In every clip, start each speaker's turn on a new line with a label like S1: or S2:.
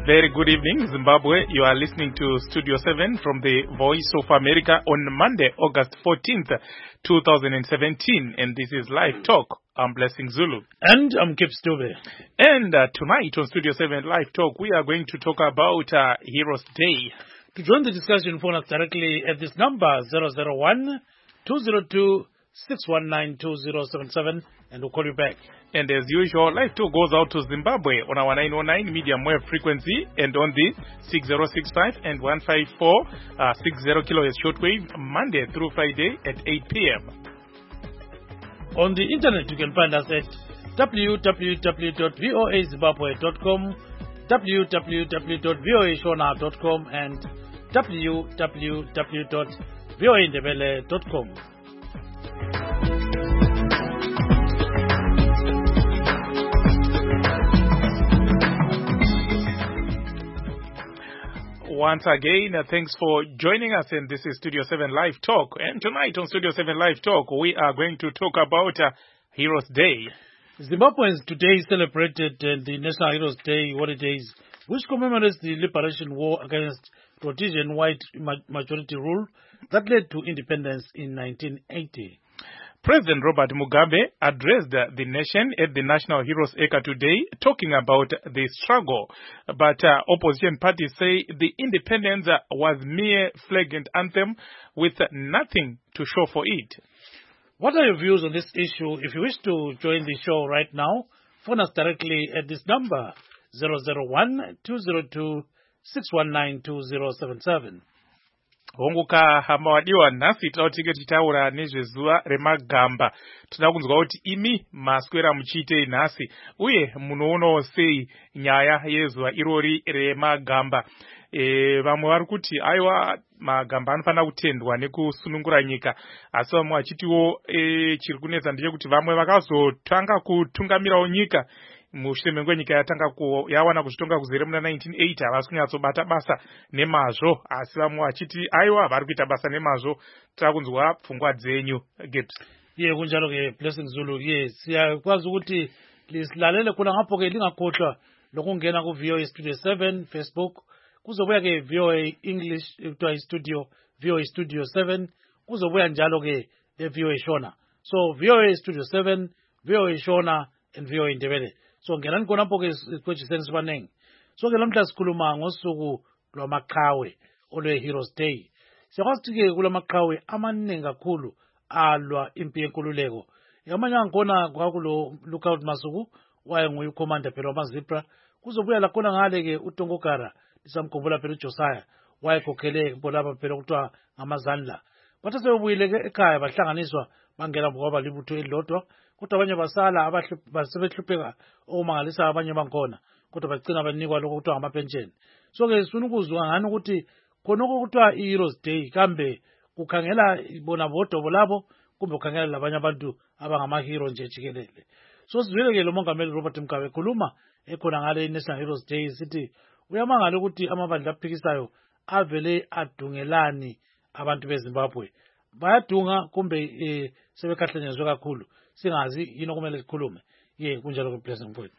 S1: very good evening, Zimbabwe. You are listening to Studio 7 from the Voice of America on Monday, August 14th, 2017. And this is Live Talk. I'm Blessing Zulu.
S2: And I'm Kip Stube.
S1: And tonight on Studio 7 Live Talk, we are going to talk about Heroes Day.
S2: To join the discussion, phone us directly at this number, 001-202-619-2077, and we'll call you back.
S1: And as usual, Live Talk goes out to Zimbabwe on our 909 medium wave frequency and on the 6065 and 154 60 kilohertz shortwave Monday through Friday at 8 p.m.
S2: On the internet, you can find us at www.voazimbabwe.com, www.voashona.com, and www.voaindebele.com.
S1: Once again, thanks for joining us, and this is Studio 7 Live Talk. And tonight on Studio 7 Live Talk, we are going to talk about Heroes Day.
S2: Zimbabweans today celebrated the National Heroes Day holidays, which commemorates the liberation war against Rhodesian white majority rule that led to independence in 1980.
S1: President Robert Mugabe addressed the nation at the National Heroes Acre today, talking about the struggle. But opposition parties say the independence was mere flag and anthem with nothing to show for it.
S2: What are your views on this issue? If you wish to join the show right now, phone us directly at this number, 001-202-619-2077.
S1: Honguka hama wadiwa nasi tautike titaura nezvezuva remagamba. Tinoda kunzwa kuti imi maswera muchiite nasi uye munoonawo sei nyaya yezuva irori remagamba. Vamwe vari kuti aiwa magamba anofanira kutendwa nekusunungura nyika, asi vamwe vachitiwo chiri kunetsa ndechekuti vamwe vakazotanga kutungamirawo nyika mushure menguva nyika yawana kuzvitonga kuzere muna 1980 havasi kunyatsobata basa nemazvo, asi vamwe vachiti aiwa vari kuita basa nemazvo. Tava kunzwa pfungwa dzenyu, Gibbs.
S2: Kunjalo ke Blessing Zulu. Siyakwazi ukuthi lisilalele khona ngapho ke lingakhohlwa lokungena ku VOA Studio 7 Facebook, kuzobuya ke VOA English kuthiwa Studio VOA Studio 7, kuzobuya njalo ke le VOA Shona. So VOA Studio 7, VOA Shona and VOA Indebele. So ngenani khona lapho ke kwejiseni sibanengi. So ke lamhla sikhuluma ngosuku lwamaqhawe olwe Heroes Day. Siyakwazi ke kulamaqhawe amaningi kakhulu alwa impi yenkululeko. Ngamanye angkhona kwakulo Lookout Masuku wayenguye ucommander phela wamazipra. Kuzobuya la khona ngale ke uTongokara lisamkhumbula phela uJosiah wayekhokhele bolaba phela kuthiwa ngamazandla. Bathe sebuyile ke ekhaya bahlanganiswa bangena kwaba libutho elilodwa, kodwa abanye basala basebehlupheka okumangalisa abanye bankhona, kodwa bagcina banikwa lokho kuthiwa ngamapensheni. So ke sifuna ukuzwa ngani ukuthi khonoko kuthiwa iHeroes Day kambe kukhangela bona bodwa labo kumbe ukhangela labanye abantu abangamahero nje jikelele. So sizwile ke lo mongameli Robert Mugabe ekhuluma ekhona ngale National Heroes Day sithi uyamangala ukuthi amabandla aphikisayo avele adungelani abantu beZimbabwe. Bayadunga kumbe sebekhahlanyezwe kakhulu singazi yini okumele sikhulume. Kunjalo ke Blessing mfowethu.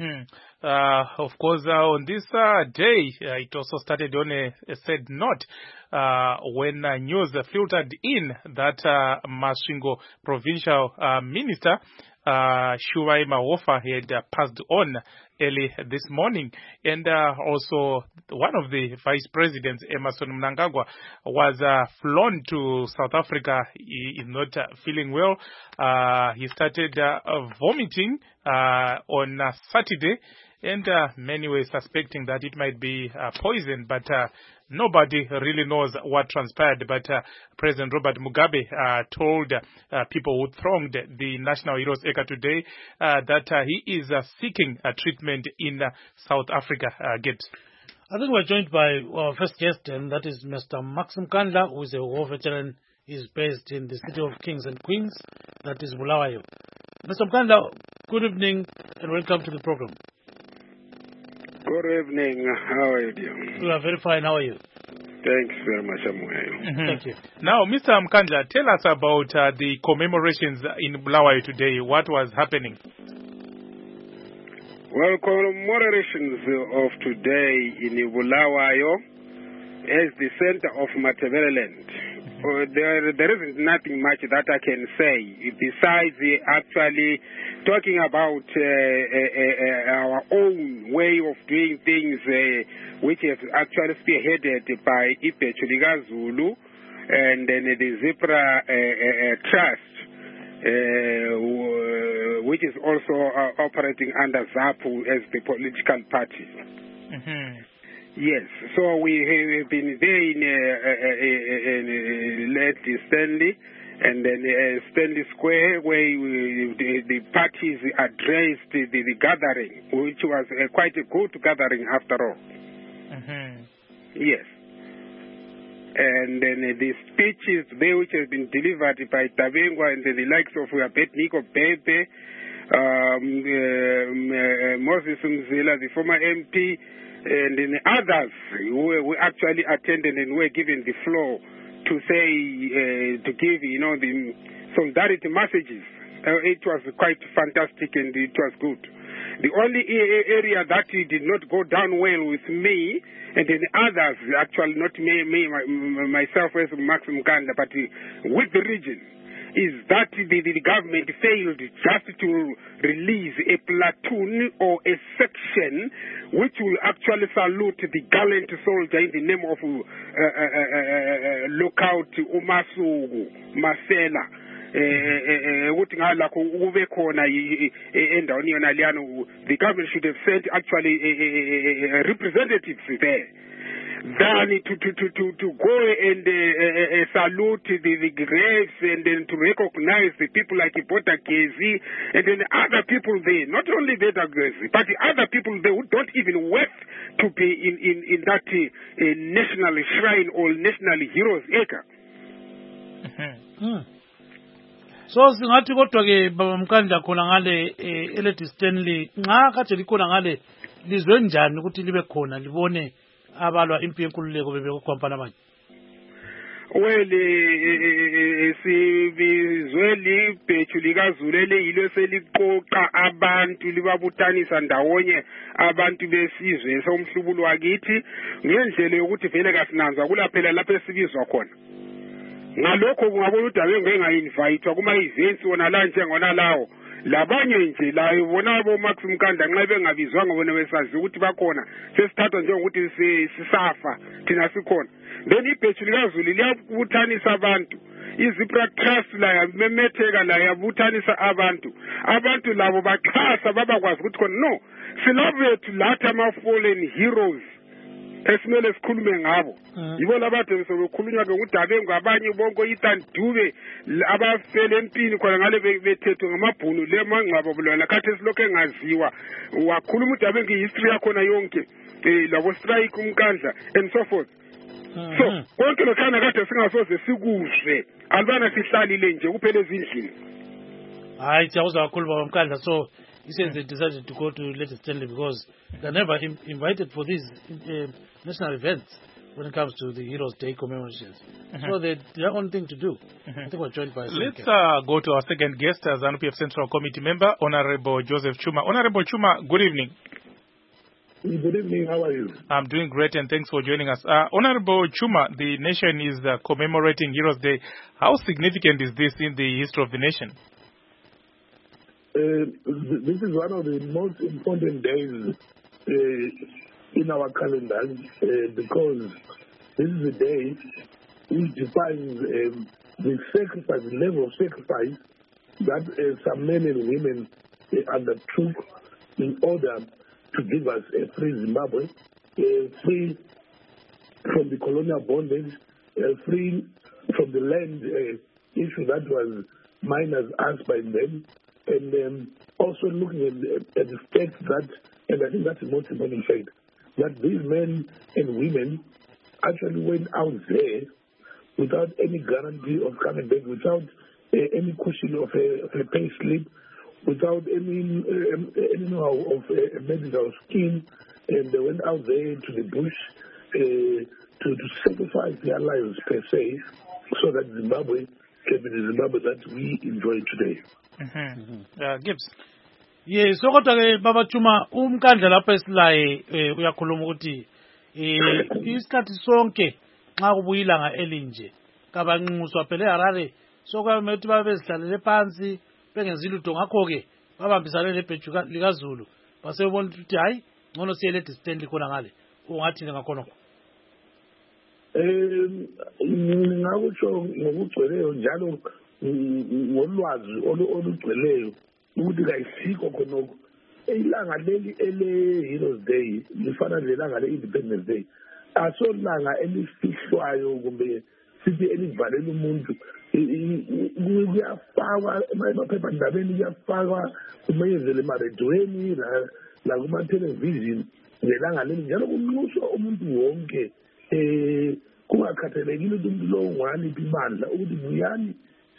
S1: Of course, on this day, it also started on a sad note when news filtered in that Masvingo provincial minister Shuwai Mawofa had passed on early this morning, and also one of the vice presidents, Emmerson Mnangagwa, was flown to South Africa. He is not feeling well. He started vomiting on Saturday, and many were suspecting that it might be poison, but nobody really knows what transpired. But President Robert Mugabe told people who thronged the National Heroes Acre today that he is seeking treatment in South Africa. Gibbs.
S2: I think we're joined by our first guest, and that is Mr. Maxim Kandla, who is a war veteran. He's based in the city of Kings and Queens, that is Bulawayo. Mr. Kandla, good evening and welcome to the program.
S3: Good evening. How are you doing?
S2: We are very fine. How are you?
S3: Thanks very much. I'm well.
S2: Thank you.
S1: Now, Mr. Mkandla, tell us about the commemorations in Bulawayo today. What was happening?
S3: Well, commemorations of today in Bulawayo as the center of Matabeleland. There isn't nothing much that I can say besides actually talking about our own way of doing things, which is actually spearheaded by Ipe Chuliga Zulu and then the Zipra Trust, which is also operating under ZAPU as the political party. Yes, so we have been there in Lady Stanley and then Stanley Square, where the parties addressed the gathering, which was quite a good gathering after all. Yes. And then the speeches there which have been delivered by Tabengwa and the likes of Abednego Bebe, Moses Mzila, the former MP, and then others who actually attended and were given the floor to say, to give, the solidarity messages. It was quite fantastic and it was good. The only area that did not go down well with me and then others, actually not me myself as Max Mkanda, but with the region, is that the government failed just to release a platoon or a section which will actually salute the gallant soldier in the name of Lookout Umasugu Masela. The government should have sent actually representatives there. Than to go and salute the graves and then to recognize the people like Ipota Kezi and then other people there, not only Beta Gezi, but the other people there who don't even worth to be in that national shrine or national heroes acre.
S2: So singathi kodwa ke baba Mkanda khona ngale Lady Stanley nxa kade likhona ngale lizwe njani ukuthi libe khona libone abalwa impi yenkululeko bebekwamphana manje?
S3: Well, sibizwe libheju likazulele yilo seliqoqa abantu libabutanisa ndawonye abantu besizwe somhlubulo wakithi ngendlela yokuthi vele kasinanza kulaphela lapho esibizwa khona. Ngalokho kungabona udaba engayinvayithwa kuma events wona la njengona lawo. Labanye nje la bona bo Max Mkanda nxa bengabizwanga bona besazi ukuthi bakhona sesithathwa njengokuthi sisafa thina sikhona. Then ibheju likazulu liyabuthanisa abantu. iZipra Trust la yamemetheka la yabuthanisa abantu labo baxhasa babakwazi ukuthi khona no silabethu lathi ama-fallen heroes esimele sikhulume ngabo yibo labathe sobekhulunywa ngudaba ngabanye bonke itandube abafele empini khona ngale bethethwe ngamabhunu lemangcwabo bulwana khathi esilokho engaziwa wakhuluma udaba ngehistory yakho na yonke labo strike umkandla and so forth. So konke lokhana kade singasoze sikuzwe albana sihlalile nje kuphela ezindlini.
S2: Hayi siyawuza kakhulu baba Mkandla. So he says they decided to go to Lady Stanley because they're never invited for these national events when it comes to the Heroes Day commemorations. So they their own thing to do. I think we're joined by
S1: Let's go to our second guest, ZANU-PF Central Committee member, Honorable Joseph Chuma. Honorable Chuma, good evening.
S4: Good evening, how are you?
S1: I'm doing great and thanks for joining us. Honorable Chuma, the nation is commemorating Heroes Day. How significant is this in the history of the nation?
S4: This is one of the most important days in our calendar because this is a day which defines the sacrifice, the level of sacrifice that some men and women undertook in order to give us a free Zimbabwe, free from the colonial bondage, free from the land issue that was minus us by them, and also looking at the fact that, and I think that's the most important fact, that these men and women actually went out there without any guarantee of coming back, without any cushion of a pay slip, without any know of a medical scheme, and they went out there to the bush to sacrifice their lives per se, so that Zimbabwe can be the Zimbabwe that we enjoy today.
S1: Gibbs.
S2: Yes, so kodwa ke baba Chuma umkhandla lapha esilaye uyakhuluma ukuthi isikhathi sonke nxa kubuyilanga elinje kabanxuswa phela eHarare sokwamele ukuthi babe bezihlalele phansi bengenzi lutho ngakho ke babambisane lebheju likaZulu basebona ukuthi hayi ngcono siyele distance khona ngale ungathi ngakhona
S4: ngakusho ngokugcweleyo njalo ngolwazi olugcweleyo ukuthi kayisikho khonoko ilanga leli ele-Heroes Day lifana lelanga le-Independence Day asolanga elifihlwayo kumbe sithi elivalela umuntu kuyafakwa emaphephandabeni kuyafakwa kumenyezele emarediyweni lakumathelevishini ngelanga leli njalo kunxuswa umuntu wonke kungakhathalekile ukuthi umuntu lowo ngwaliphi ibandla ukuthi buyani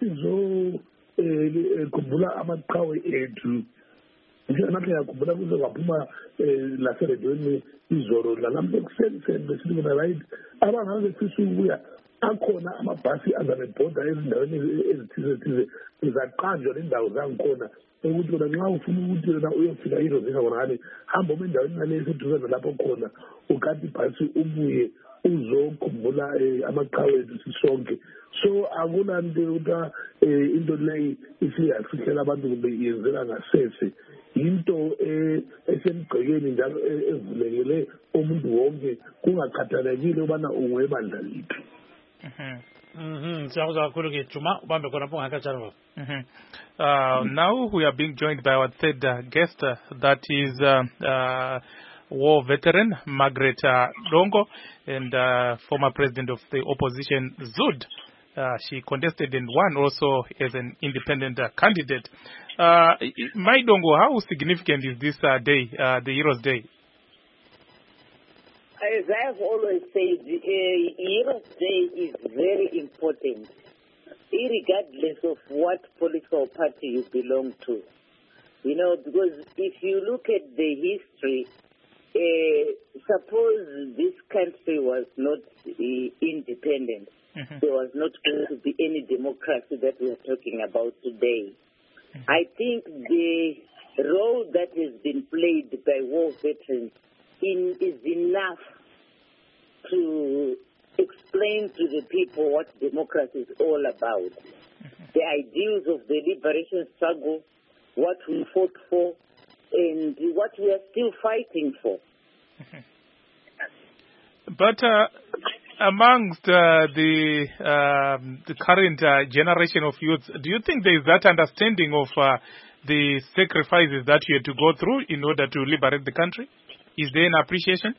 S4: khumbula amaqhawe ethu nathi ngiyakhumbula kuze kwaphuma laserediyweni izolo lalamhla ekuseni besithi bona right abangabe befisa ukubuya akhona amabhasi azabebhoda ezindaweni ezithize zaqanjwa nendawo zangikhona ukuthi wena nxa ufuna ukuthi wena uyofika irozinga khona ngale hamba uma endaweni nale eseduzane lapho khona ukade ibhasi ubuye uzokhumbula amaqhawe ethu sisonke so akulanto ukuthi into leyi isiyafihlela abantu kumbe yenzela ngasese into esemgqekeni njalo evulekele umuntu wonke kungakhathalekile ubana ungwebandla liphi.
S1: Now we are being joined by our third guest, that is war veteran Margaret Dongo and former president of the opposition ZUD. She contested and won also as an independent candidate. My Dongo, how significant is this day, the Heroes Day?
S5: As I have always said, Heroes Day is very important, regardless of what political party you belong to. You know, because if you look at the history, suppose this country was not independent, there was not going to be any democracy that we are talking about today. I think the role that has been played by war veterans is enough to explain to the people what democracy is all about. The ideals of the liberation struggle, what we fought for, and what we are still fighting for.
S1: But amongst the current generation of youth, do you think there is that understanding of the sacrifices that you had to go through in order to liberate the country? Is there an appreciation?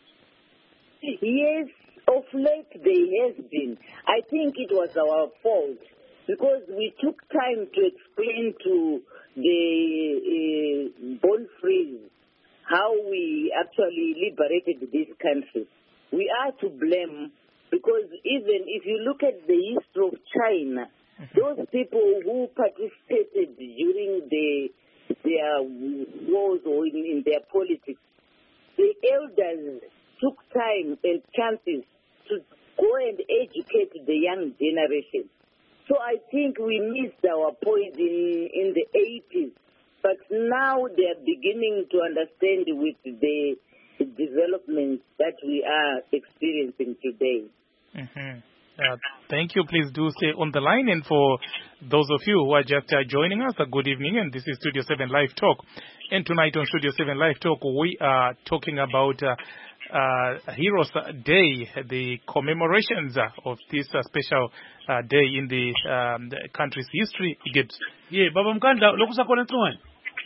S5: Yes, of late there has been. I think it was our fault because we took time to explain to the Bonnefrees how we actually liberated this country. We are to blame because even if you look at the history of China, those people who participated during their wars or in their politics, the elders took time and chances to go and educate the young generation. So I think we missed our point in the 80s, but now they are beginning to understand with the developments that we are experiencing today.
S1: Thank you. Please do stay on the line. And for those of you who are just joining us, a good evening. And this is Studio 7 Live Talk. And tonight on Studio 7 Live Talk, we are talking about Heroes Day, the commemorations of this special day in the country's history.
S2: Yeah, Baba Mkanda, look at the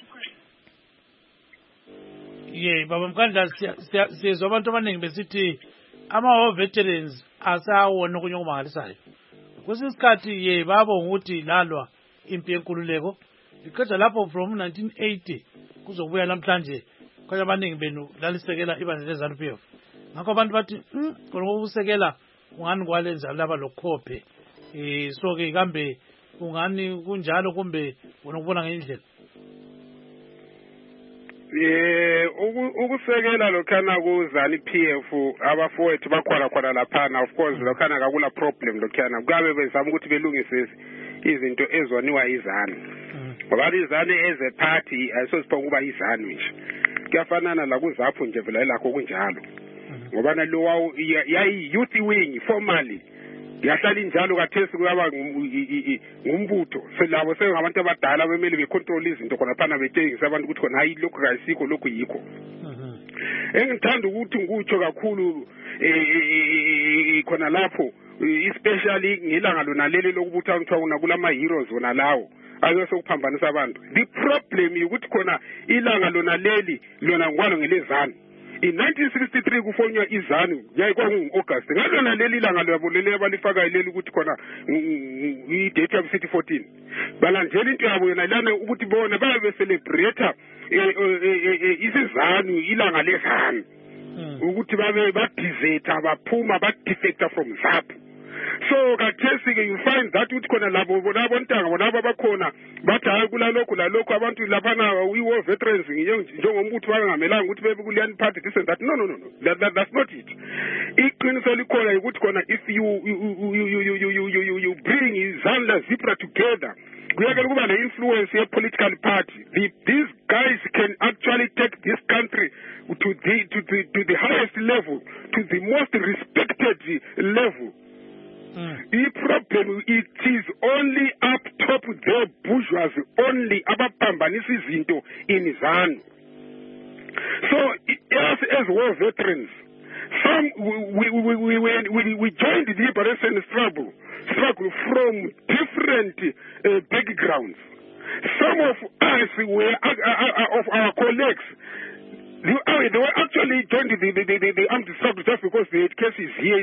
S2: yeah, Baba Mkanda, says abantu abaningi besithi ama veterans asawona ukunyomalisayo. Kusisikhathi ye babo ukuthi lalwa impi yenkululeko. Iqeda lapho from 1980 kuzobuya namhlanje kwaye abaningi benu lalisekela ibandla leZANU-PF. Ngakho abantu bathi ngokusekela ungani kwalenza laba lokhophe. So ke kambe ungani kunjalo kumbe unokubona ngendlela.
S3: Ukusekela lokhana kuZANU-PF abafowethu bakhona laphana, of course lokhana akula problem lokhana kuyabe bezama ukuthi belungise izinto ezoniwa izanu. ngoba izanu as a party ayisosiphoka ukuba izanu nje kuyafanana la kuzapho nje vele lakho kunjalo ngoba nalo yayi youth wing formally yahlala injalo kathesi kuyaba ngumbutho selabo sengabantu abadala bemele becontrol izinto khona phana betshengisa abantu ukuthi khona hayi lokho kayisikho lokho yikho engithanda ukuthi ngikutsho kakhulu khona lapho especially ngelanga lona leli lokubuthana kuthiwa kulama heroes wona lawo ayosokuphambanisa abantu. The problem ukuthi khona ilanga lona leli lona ngwalo ngelezanu in 1963 kufonywa izanu yayikwangu-August ngalona leli langa labo leli abalifakayo leli ukuthi khona i-date yabo sithi 14 balandela into yabo yona lana ukuthi bona babe celebrate isizanu ilanga lezanu ukuthi babe badizeta baphuma badefecta from ZAPU. So kathesi-ke you find that ukuthi khona labo bontanga bonabo abakhona bathi hayi kulalokhu abantu laphana we-war veterans njengombutho bangamelanga ukuthi bebe kuleyani party this and that. No. That's not it. Iqiniso likhona ukuthi khona if you bring izandla zebra together kuyakela kuba ne-influence ye-political party. These guys can actually take this country to the highest level, to the most respected level. The problem it is only up top the bourgeoisie only abapambanisa izinto in ZANU. So as war veterans, some we joined the liberation struggle from different backgrounds. Some of us were of our colleagues. They were actually joined the armed struggle just because they had cases here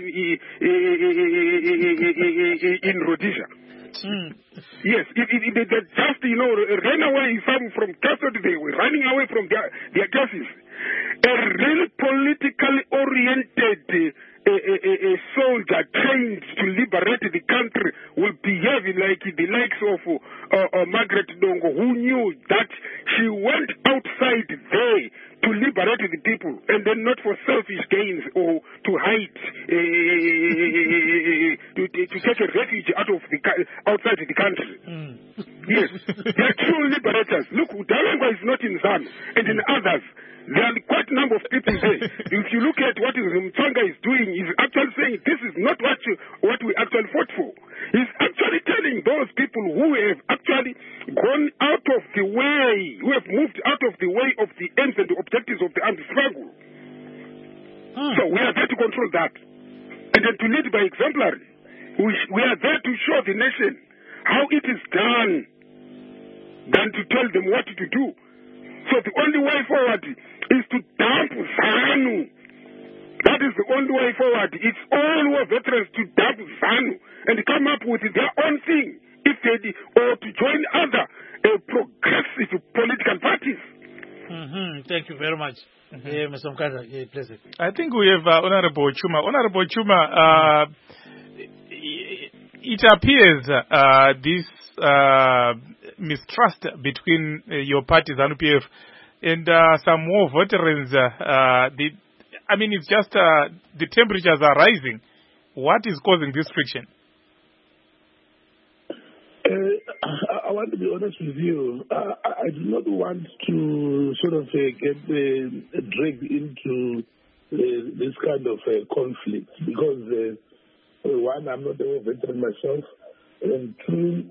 S3: in Rhodesia. Yes, they just, ran away from custody. They were running away from their cases. A really politically oriented soldier trained to liberate the country will behave like the likes of Margaret Dongo, who knew that she went outside there to liberate the people and then not for selfish gains or to hide, to take a refuge outside the country. Yes, they are true liberators. Look, Dalangwa is not in ZANU and in others. There are quite a number of people there. If you look at what Mtsanga is doing, he's actually saying this is not what we actually fought for. He's actually telling those people who have actually gone out of the way, who have moved out of the way of the aims and the objectives of the armed struggle. So we are there to control that. And then to lead by exemplary. We are there to show the nation how it is done than to tell them what to do. So the only way forward is to dump ZANU. That is the only way forward. It's all war veterans to dump ZANU and come up with their own thing, if they or to join other progressive political parties.
S2: Thank you very much. Mr. Mkanda, pleasure.
S1: I think we have Honorable Chuma. Honorable Chuma, it appears this mistrust between your party, ZANU-PF, and some war veterans, it's just the temperatures are rising. What is causing this friction?
S4: I want to be honest with you. I do not want to sort of get dragged into this kind of conflict because, one, I'm not a war veteran myself, and two,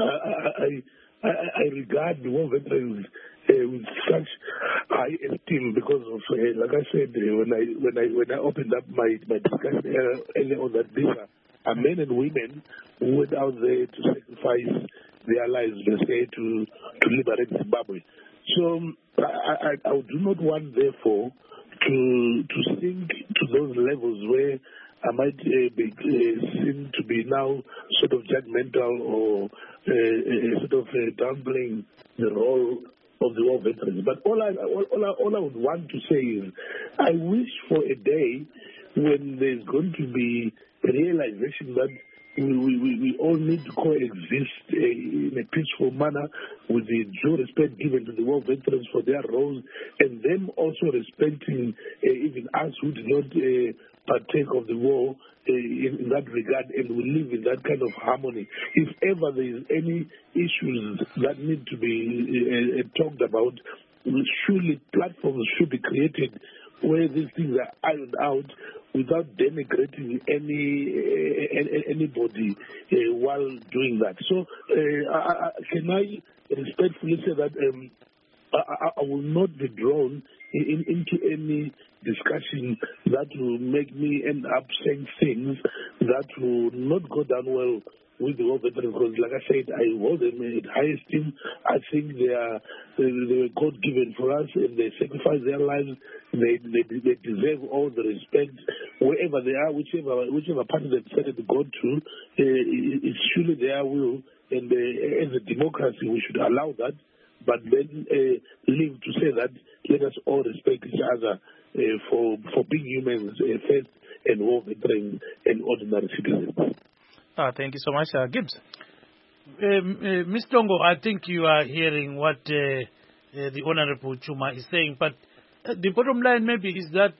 S4: I regard the war veterans with such high esteem because of, like I said, when I opened up my discussion earlier on that these are men and women who went out there to sacrifice their lives, let's say, to liberate Zimbabwe. So I do not want, therefore, to sink to those levels where I might seem to be now sort of judgmental or sort of downplaying the role of the war veterans. But all I would want to say is I wish for a day when there's going to be a realization that we all need to coexist in a peaceful manner with the due respect given to the war veterans for their roles and them also respecting even us who do not partake of the war in that regard, and we live in that kind of harmony. If ever there is any issues that need to be talked about, surely platforms should be created where these things are ironed out without denigrating anybody while doing that. So can I respectfully say that I will not be drawn into any discussion that will make me end up saying things that will not go down well with the war veterans, because like I said, I hold them in high esteem. I think they were God-given for us, and they sacrificed their lives. They deserve all the respect wherever they are, whichever party they decided to go to. It's surely their will, and as a democracy, we should allow that. But then live to say that let us all respect each other for being humans first, and war veterans and ordinary citizens.
S1: Thank you so much, Gibbs.
S2: Ms. Tongo, I think you are hearing what the Honorable Chuma is saying, but the bottom line maybe is that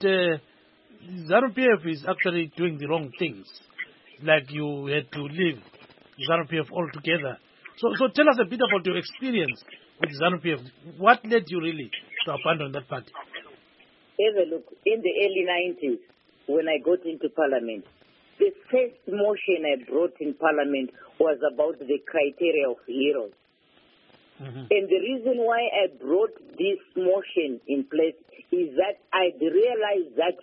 S2: ZANU-PF is actually doing the wrong things, like you had to leave ZANU-PF altogether. So tell us a bit about your experience with ZANU-PF. What led you really to abandon that party?
S5: Have a look. In the early 90s, when I got into Parliament, the first motion I brought in Parliament was about the criteria of heroes. Mm-hmm. And the reason why I brought this motion in place is that I realized that,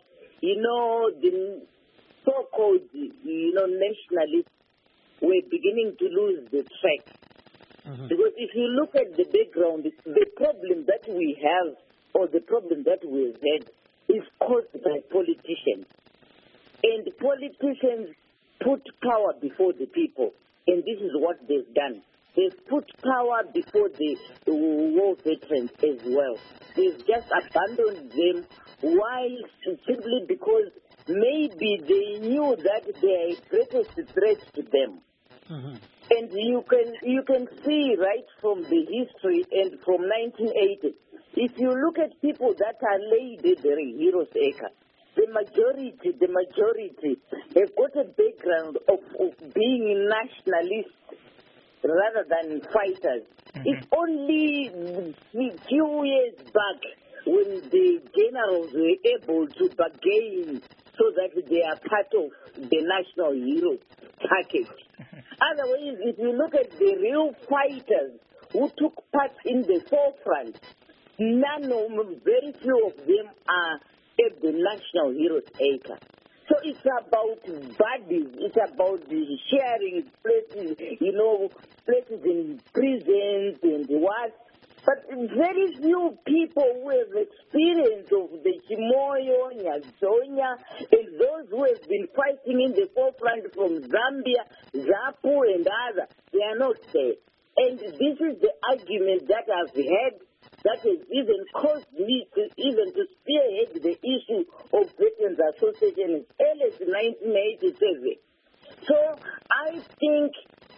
S5: the so-called, nationalists were beginning to lose the track. Mm-hmm. Because if you look at the background, the problem that we have, or the problem that we've had, is caused by politicians. And politicians put power before the people. And this is what they've done. They've put power before the war veterans as well. They've just abandoned them. Why? Simply because maybe they knew that they are a greatest threat to them. Mm-hmm. And you can see right from the history and from 1980, if you look at people that are laid in the Heroes Acre, the majority have got a background of being nationalists rather than fighters. Mm-hmm. It's only a few years back when the generals were able to bargain so that they are part of the national heroes package. Mm-hmm. Otherwise, if you look at the real fighters who took part in the forefront, very few of them are at the National Heroes Acre. So it's about bodies, it's about the sharing places, places in prisons and what. But very few people who have experience of the Chimoyo, Nyazonya, and those who have been fighting in the forefront from Zambia, Zapu, and others, they are not there. And this is the argument that I've had that has even caused me to spearhead the issue of Veterans Association as early as 1987. So I think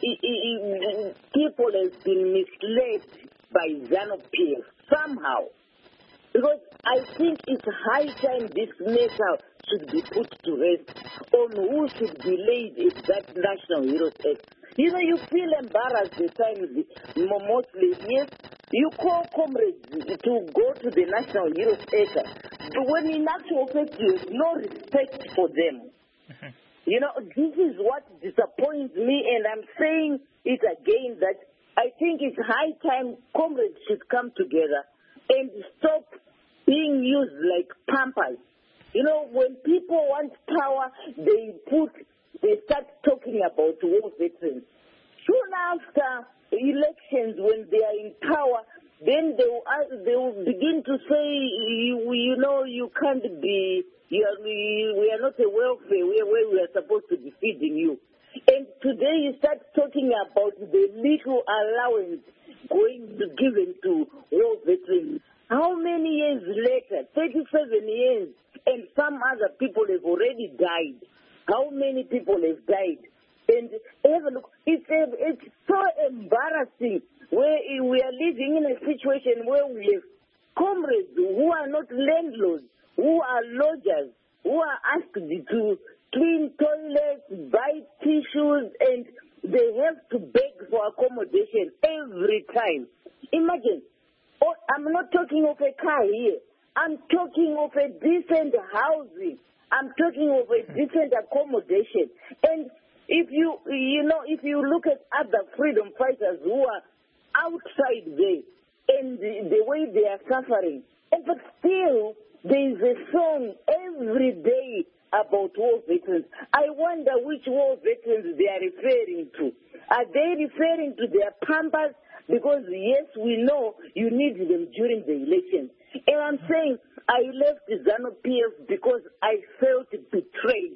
S5: people have been misled by ZANU-PF somehow. Because I think it's high time this matter should be put to rest on who should be laid in that National Heroes Act. You feel embarrassed at times, mostly, yes. You call comrades to go to the National Heroes Acre, but when in actual fact you have no respect for them. Mm-hmm. This is what disappoints me, and I'm saying it again that I think it's high time comrades should come together and stop being used like pampers. When people want power, they start talking about war veterans. Soon after elections, when they are in power, then they will begin to say, you can't be, we are not a welfare where we are supposed to be feeding you. And today you start talking about the little allowance given to war veterans. How many years later? 37 years, and some other people have already died. How many people have died? And have a look, it's so embarrassing where we are living in a situation where we have comrades who are not landlords, who are lodgers, who are asked to clean toilets, buy tissues, and they have to beg for accommodation every time. Imagine, I'm not talking of a car here. I'm talking of a decent housing. I'm talking of a decent accommodation. And if you look at other freedom fighters who are outside there and the way they are suffering, but still there is a song every day about war veterans. I wonder which war veterans they are referring to. Are they referring to their pampas? Because, yes, we know you need them during the elections. And I'm saying I left ZANU-PF because I felt betrayed.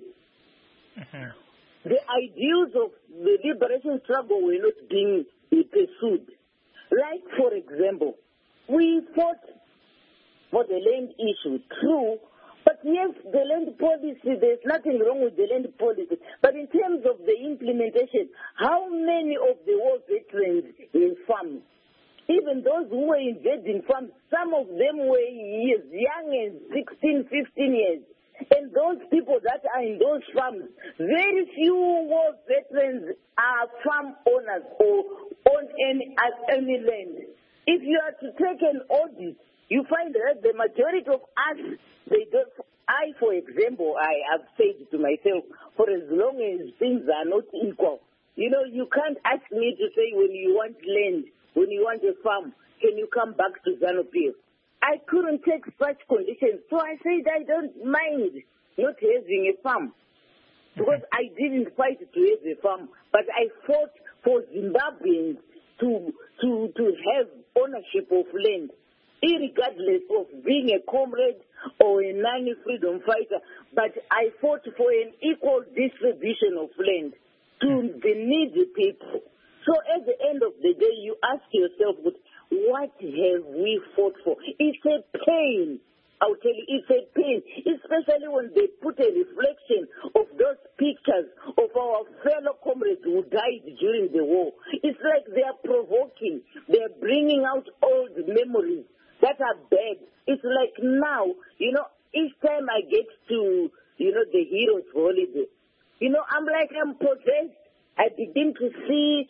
S5: The ideals of the liberation struggle were not being pursued. Like, for example, we fought for the land issue, true, but yes, the land policy, there's nothing wrong with the land policy. But in terms of the implementation, how many of the war veterans in farms, even those who were involved in farms, some of them were as young as 16, 15 years. And those people that are in those farms, very few war veterans are farm owners or own any land. If you are to take an audit, you find that the majority of us, they don't. I, for example, I have said to myself, for as long as things are not equal, you can't ask me to say when you want land, when you want a farm, can you come back to ZANU-PF? I couldn't take such conditions, so I said I don't mind not having a farm. Because I didn't fight to have a farm, but I fought for Zimbabweans to have ownership of land, irregardless of being a comrade or a non-freedom fighter. But I fought for an equal distribution of land to the needy people. So at the end of the day, you ask yourself, what have we fought for? It's a pain. I'll tell you, it's a pain, especially when they put a reflection of those pictures of our fellow comrades who died during the war. It's like they are provoking. They are bringing out old memories that are bad. It's like now, each time I get to, the Heroes Holiday, I'm possessed. I begin to see,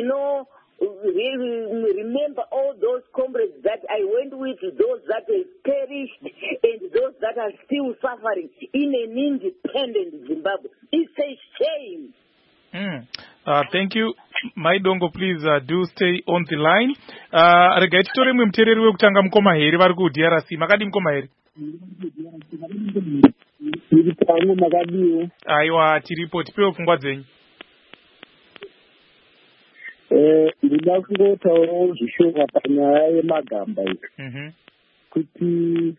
S5: remember all those comrades that I went with, those that have perished, and those that are still suffering in an independent Zimbabwe. It's a shame.
S1: Thank you. Maidongo, please do stay on the line. Rega titore mwe mutereri wekutanga mukoma heri vari ku DRC. Makadi mukoma heri? Aiwa, tiripo, tipewo pfungwa dzenyu.
S6: Ndida kungotaurawo zvishoma panyaya yemagamba iyi kuti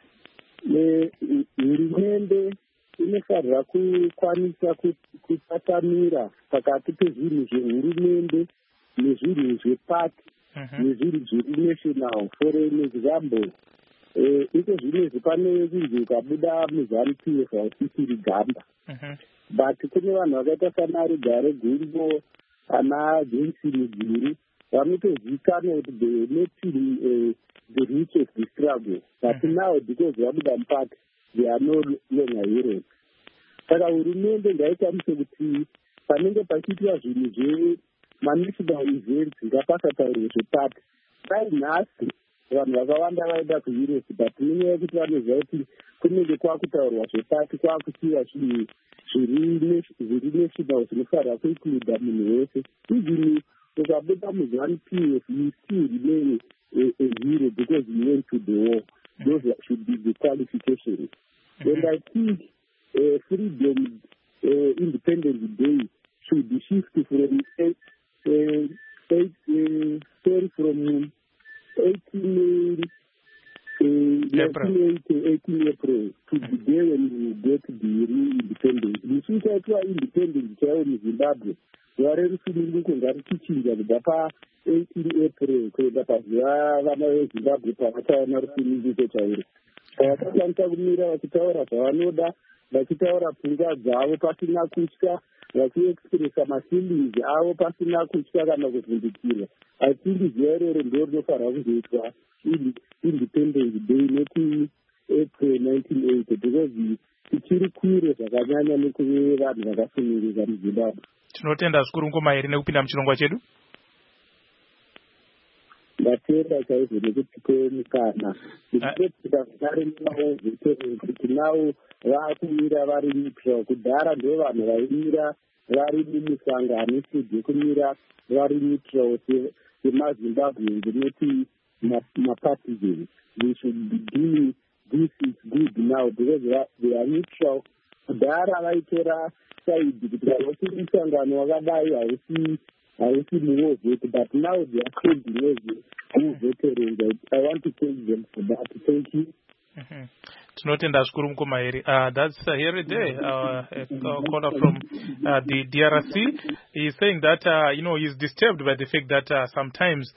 S6: hurumende inofanira kukwanisa kutatamira pakati pezvinhu zvehurumende nezvinhu zvepati nezvinhu zviri national. For an example, iko zvinezvi pane kunzi ukabuda muZANU-PF hausisiri gamba, but kune vanhu vakaita sana Rugare Gumbo, ana Jensi Mugiri, vanotozikanwa kuti they were not the roots of the struggle, but now because vabuda mupati they are no longer heroes. Saka hurumende ngaitarise kuti panenge pachiitwa zvinhu zvemanational events ngapasataurirwe zvepati. Dai nhasi vanhu vakawanda vaida kuheroes, but nenyaya yekuti vanoziva kuti kunenge kwakutaurwa zvepati, kwakusiiwa zvinhu zviri national zvinofanira kuincluda munhu wese. Even ukabuda muZANU-PF, you still remain a hero because you went to the war. Those should be the qualifications. And I think Freedom Independence Day should be shifted from 18 April to the day when we get the real independence. Ndichitaitwa independence chaiwo muZimbabwe gore rusununguko ngarichichinja kubva pa18 April kuenda pazuva vana veZimbabwe pavakaona rusununguko chairo. Vakakwanisa kumira vachitaura zvavanoda, vachitaura pfungwa dzavo pasina kutya, vachiexpressa mafeelings avo pasina kutya kana kuvhundukirwa. I think zuva iroro ndo rinofanira kuzoitwa Independence Day, not April 1980, because tichiri kure zvakanyanya nekuve vanhu vakasununguka muZimbabwe.
S1: Tinotenda zvikuru Ngomairi nekupinda muchirongwa chedu.
S6: Ndatenda chaizvo nekutipe mukana ndikupetika zvakare nevaoveterani kuti navo vaakumira vari neutral. Kudhara ndo vanhu vaimira vari mumusangano sudze kumira vari neutral semazimbabweans noti mapartisans. We should be doing this is good now because they are neutral. Kudhara vaitora saidi kuti hausi musangano wakadai hausi muovheti, but now they are changing as veterans. I want to thank them for that. Thank you.
S1: Tinotenda zvikuru Ngomairi. That's here day, a caller from the DRC. He is saying that he's disturbed by the fact that sometimes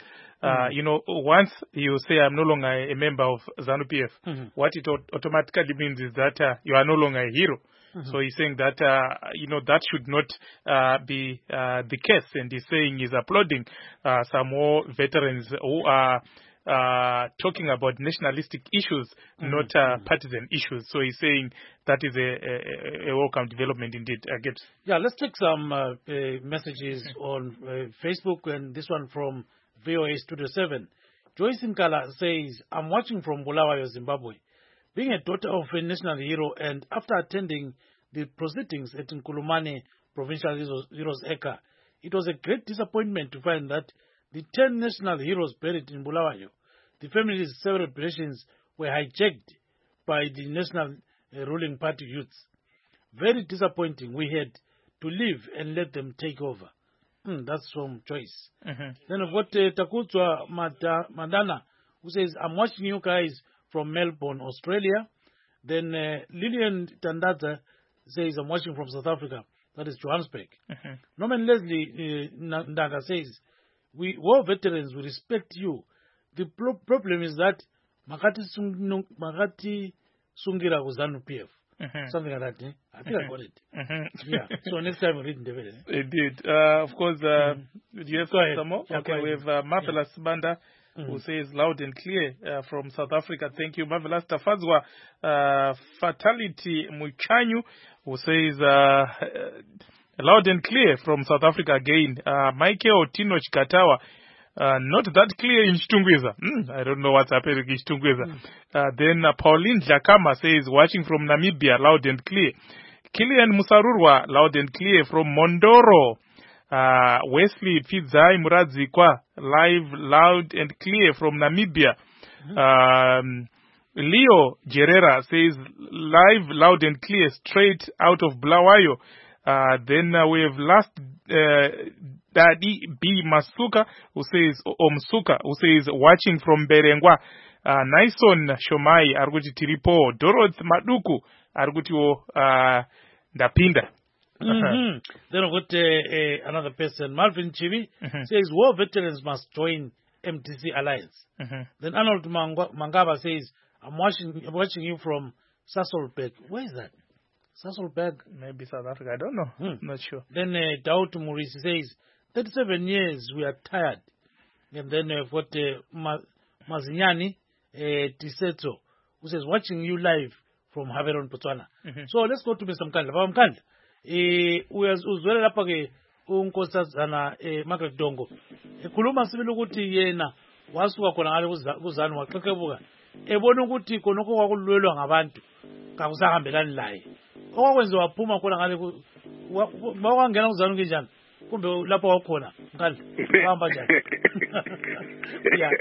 S1: once you say I'm no longer a member of ZANU-PF, what it automatically means is that you are no longer a hero. So he's saying that that should not be the case, and he's saying he's applauding some more veterans who are talking about nationalistic issues, not partisan issues. So he's saying that is a welcome development indeed.
S2: Let's take some messages on Facebook, and this one from VOA Studio 7. Joyce Nkala says, I'm watching from Bulawayo, Zimbabwe. Being a daughter of a national hero, and after attending the proceedings at Nkulumane Provincial Heroes Eka, it was a great disappointment to find that the 10 national heroes buried in Bulawayo, the family's celebrations were hijacked by the national ruling party youths. Very disappointing. We had to leave and let them take over. That's from Joyce. Then I've got Takutswa Madana, who says, I'm watching you guys from Melbourne, Australia. Then Lillian Tandaza says, I'm watching from South Africa. That is Johannesburg. Norman Leslie Ndaga says, we war veterans, we respect you. The problem is that Makati Sungira was ZANU-PF. Something like that, eh? I think I got it. Yeah. So next time we read in the video.
S1: Indeed. Of course, do you have some more?
S2: Yeah,
S1: okay, we have Marvelous Banda, who says loud and clear from South Africa. Thank you, Marvelous. Tafazwa Fatality Muchanyu, who says loud and clear from South Africa again. Michael Tino Chikatawa, not that clear in Chitungwiza. I don't know what's happening in Chitungwiza. Then Pauline Jakama says, watching from Namibia, loud and clear. Kilian Musarurwa, loud and clear from Mondoro. Wesley Pizzai Muradzikwa, live, loud and clear from Namibia. Leo Gerera says, live, loud and clear, straight out of Bulawayo. Then we have last Daddy B. Masuka, who says, Omsuka, who says, watching from Berengwa. Naison Shomai, Arguti Tiripo. Doroth Maduku, Arguti Ndapinda.
S2: Then I've got another person, Marvin Chibi, says, war veterans must join MTC Alliance. Then Arnold Mangaba says, I'm watching you from Sasolburg. Where is that? Sasolburg?
S1: Maybe South Africa, I don't know. Not sure.
S2: Then Daud Maurice says, 37 years, we are tired. And then we've got Mazinyani Tiseto, who says, watching you live from Havieron, Botswana. So let's go to Mr. Mkandla. Baba Mkandla, uzwele lapha ke unkosazana Margaret Dongo. Khuluma sibili ukuthi yena wasuka khona ngale kuzani waxexebuka. Ebona ukuthi konoko kwakulwelwa ngabantu kakusahambelani laye. Okwakwenziwa waphuma khona ngale bawangena kuzani kanjani? Kumbe lapho wakhona Mkandla hamba njani? Yeah.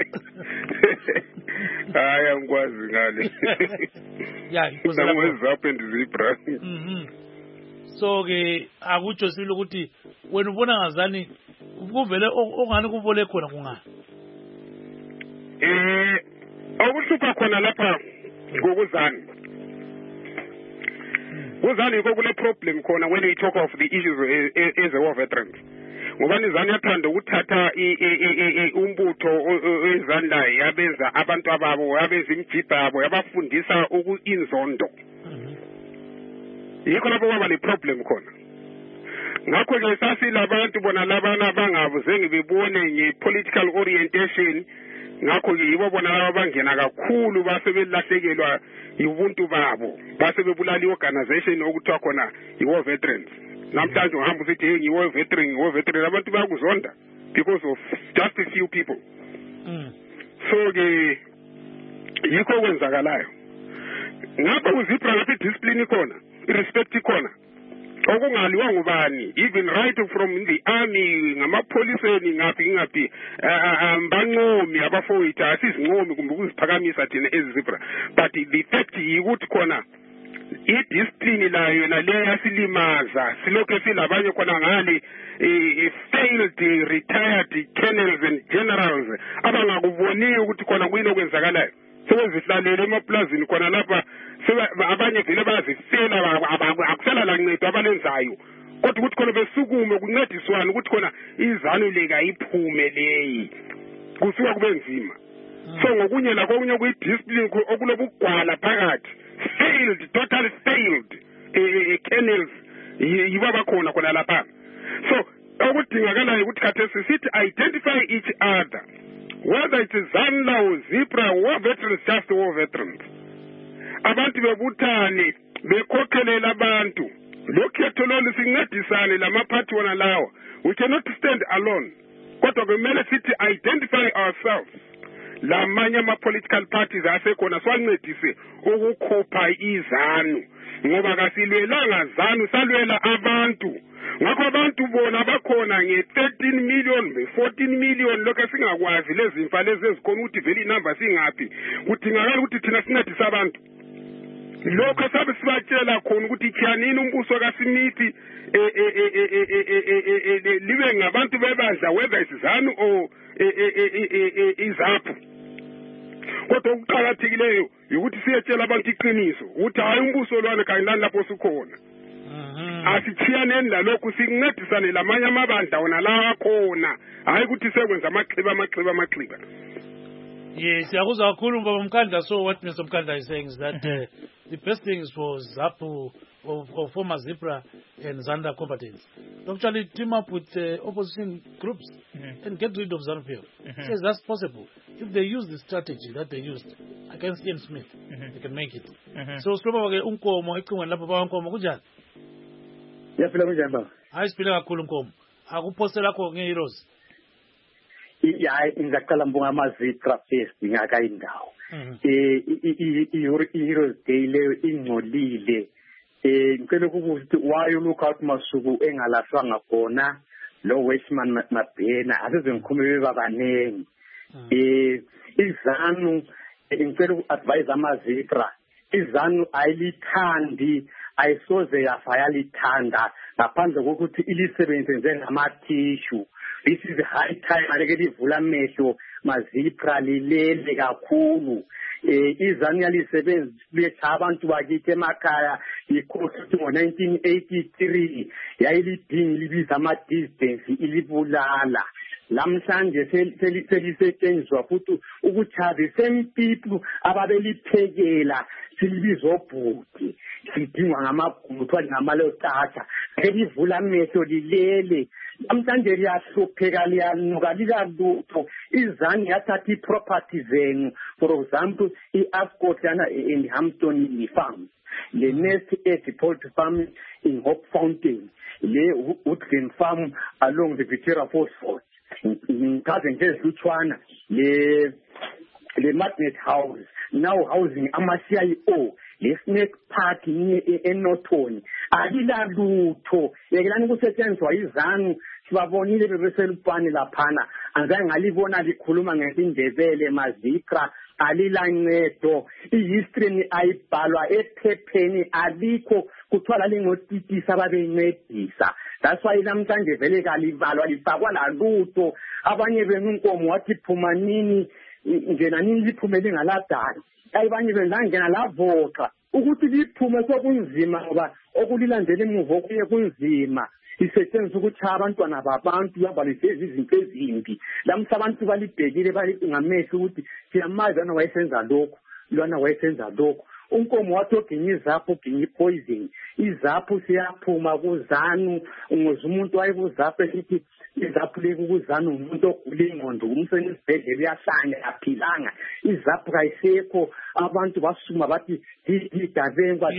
S3: Hayi angikwazi ngale.
S2: Yeah, because
S3: what's happened zebra.
S2: So ke akutsho sibili ukuthi wena ubona ngazani kuvele ongani kuvole khona kungani?
S3: Okuhlupha khona lapha ngokuzani. Kuzani kokule problem khona when we talk of the issues as a war veterans. Ngoba nizani yathanda ukuthatha umbutho ezandla yabenza abantu ababo yabenza imjibha yabo yabafundisa inzondo. Yikho lapho kwaba le problem khona. Ngakho ke sasile abantu bona labana bangavuzenge bebone nge political orientation ngakho ke yibo bona laba bangena kakhulu base belahlekelwa ubuntu babo base bebulala iorganization okuthiwa khona iwar veterans namhlanje uhamba usithi hey ngiwo veteran abantu bayakuzonda because of just a few people so ke yikho kwenzakalayo ngapha uZipra lapha discipline ikhona irespect ikhona okungaliwa ngubani even right from the army ngamapholiseni ngaphi banqomi abafowethu asizinqomi kumbe ukuziphakamisa thina eZipra but the fact yikuthi khona idiscipline layo naleyo yasilimaza silokho silabanye khona ngale failed retired colonels and generals abangakuboniyo ukuthi khona kuyini okwenzakalayo sebezihlalele emaplazini khona lapha abanye vele bazifela akusela la ncedo abalenzayo kodwa ukuthi khona besukume kuncediswana ukuthi khona izanu leka iphume leyi kusuka kube nzima so ngokunye la kokunye kuyidiscipline okulobugwala phakathi totally failed kennels yiba bakhona khona lapha so okudingakalayo ukuthi khathesi sithi identify each other whether it is ZANLA or Zipra war veterans, just war veterans abantu bebuthane bekhokhelela abantu lokhetho lolu sincedisane lamaphathi wona lawa we cannot stand alone kodwa kumele sithi identify ourselves lamanye ama-political parties asekhona siwancedise ukukhupha izanu ngoba kasilwelanga zanu salwela abantu ngakho abantu bona bakhona nge-13 million nge-14 million lokho singakwazi lezi mfa lezi ezikhona ukuthi vele inumber singaphi kudingakala ukuthi thina sincedise abantu lokho sabe sibatshela khona ukuthi kyanini umbuso kaSimithi libe ngabantu bebandla whether isizanu or izaphu kodwa ukuqhakathekileyo ukuthi siyetshela abantu iqiniso ukuthi hayi umbuso lwana kayinani lapho sikhona asithiyaneni lalokhu sincedisane lamanye amabandla wona la akhona hayi ukuthi sekwenza amaxhiba
S2: Yes, siyakuzwa kakhulu Baba Mkandla. So what Mr. Mkandla is saying is that the best thing is for ZAPU or former Zipra and ZANLA combatants to actually team up with opposition groups and get rid of ZANU-PF. Says that's possible. If they use the strategy that they used against Ian Smith, they can make it. So Sloba unkomo iqhungwane lapha bawankomo kunjani?
S7: Yaphila kunjani baba?
S2: Hayi siphila kakhulu unkomo. Akupostela lakho ngeheroes.
S7: Yeah, ngicela mbonga amazipra first ngaka indawo i-Heroes Day leyo ingcolile ngicela ukuthi wayo lookout masuku engalahlwanga khona lo Westman Mabhena aseze ngikhumele babanengi izanu ngicela uku-advise amazipra izanu ayilithandi ayisoze yafayalithanda ngaphandle kokuthi ilisebenze njengamathishu. This is the high time aleke livula amehlo mazipra lilele kakhulu izanu yalisebenza letha abantu bakithi emakhaya ikhosi ngo-1983 yayilidinga libiza ama-distance ilibulala lamhlanje selisetshenziswa futhi ukuthi the same people ababeliphekela silibizwa obhuti sidingwa ngamagumuthu ngamalothatha elivula amehlo lilele namhlanje liyahlupheka liyanuka lilalutho izanu yathatha i-property zenu for example i-Ascot lana in Hampton farm le Nest Egg Poultry Farm in Hope Fountain le Woodland Farm along the Victoria Falls Fort ngikaze nje Lutshwana le Magnet House now housing ama-CIO le Snake Park eNorton alilalutho yekelani kusetshenziswa izanu sibabonile bebeselupani laphana angaze ngalibona likhuluma ngesindebele mazipra alilancedo ihistory ayibhalwa ephepheni alikho kuthiwa lingotitisa ababencedisa that's why namhlanje vele kalivalwa lifakwa lalutho abanye benunkomo wathi phuma nini ngena nini liphumele ngaladala abanye benzangena lavoxa ukuthi liphume sokunzima ngoba okulilandela emuva okuye kunzima isetshenziswa ukuthi abantwana babantu yabalifeza izinto ezimbi lamhla abantu balibhekile balingamehlo ukuthi siyamazi lwana wayesenza lokhu lwana wayesenza lokhu unkomo wathi oginye izaphu oginye ipoison izaphu siyaphuma kuzanu ngoze umuntu wayekuzaphu esithi izaphu lekuzanu umuntu ogula ingqondo umseni isibhedlela uyahlanya aphilanga izaphu kayisekho abantu basukuma bathi idabengwa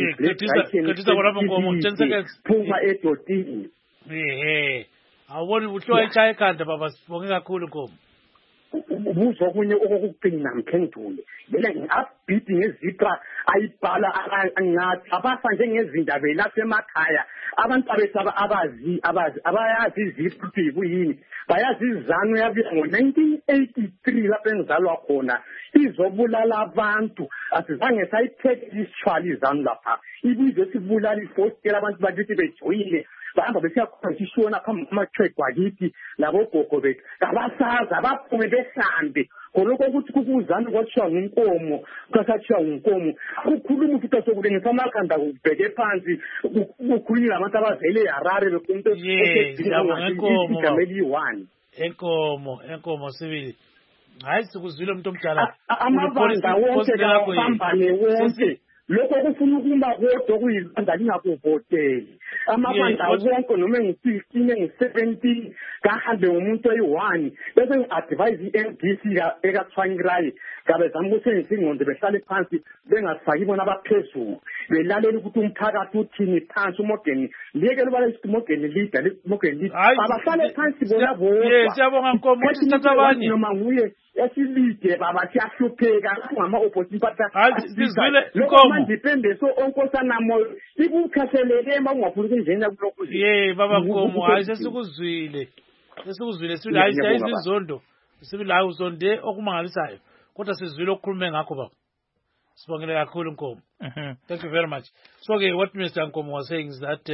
S7: phuma edotini
S2: awuboni uhlwa ichaya ekhanda baba sibonge kakhulu Nkomo
S7: ubuzwa okunye okokugcina mkhendule yena ngabhidi ngezipra ayibhala ngathi abasa njengezindaba lasemakhaya abantu abesaba abayazi izipra kuyini bayazi izanu yabuya ngo-1983 lapho engizalwa khona izobulala abantu asizange sayithethe isishwala izanu lapha ibizwe sibulala ifostela abantu bakithi bejoyile bahamba besiyakhona sishona phambi kwamachwego akithi labogogo bethu abasazi abaphume behlambe khonokho ukuthi kukuzani kwathiwa ngunkomo kwasathiwa ngunkomo kukhuluma ukuthi asokulengisa amakhanda kubheke phansi kukhulunywa abantu abavele eHarare bekunto
S2: enkomo sibili hayi sikuzwile umuntu omdala
S7: amabandla wonke kahambane wonke lokho kufuna ukuma kodwa kuyizandla lingakuvoteli amabandla wonke noma ngi-15 ngi-17 kahambe umuntu oyi-1 bese ngi-advise i-MDC ekathwanyirayi ngabezama ukusebenzisa ingqondo behlale phansi bengasifaki bona abaphezulu belalela ukuthi umphakathi uthini phansi umogeni liyeke lubale umogeni leader abahlale phansi bona bodwa
S2: siyabonga Nkomo uthi sithatha abanye
S7: noma nguye esilide baba siyahlupheka ngama-opposition party
S2: sizwile Nkomo
S7: independence onkosana moyo ikukhatheleke uma ungafuni ukungena kulokhu
S2: baba Nkomo hayi sesikuzwile sibili hayi siyayizwa izondo sibili hayi uzonde okumangalisayo kodwa sizwile okukhulume ngakho baba sibongele kakhulu Nkomo thank you very much so what Mr. Nkomo was saying is that